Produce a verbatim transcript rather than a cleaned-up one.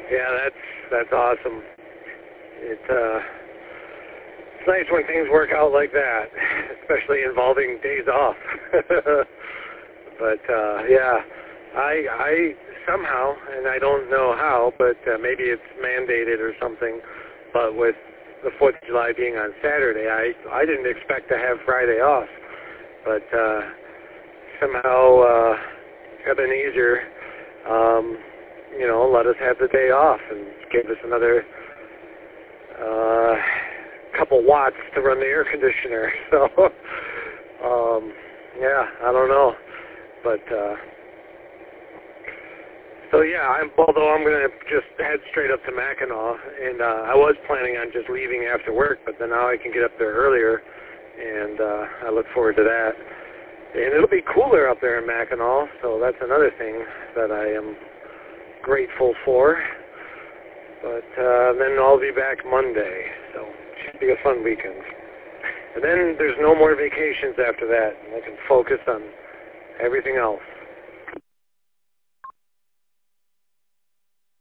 Yeah, that's that's awesome. It uh, it's nice when things work out like that, especially involving days off. But uh, yeah, I I somehow, and I don't know how, but uh, maybe it's mandated or something. But with the Fourth of July being on Saturday, I I didn't expect to have Friday off, but uh, somehow uh, Ebenezer, um, you know, let us have the day off and gave us another uh, couple watts to run the air conditioner. So, um, yeah, I don't know, but uh, so yeah, I'm, although I'm going to just head straight up to Mackinac, and uh, I was planning on just leaving after work, but then now I can get up there earlier, and uh, I look forward to that. And it'll be cooler up there in Mackinac, so that's another thing that I am grateful for. But uh, then I'll be back Monday, so it should be a fun weekend. And then there's no more vacations after that, and I can focus on everything else.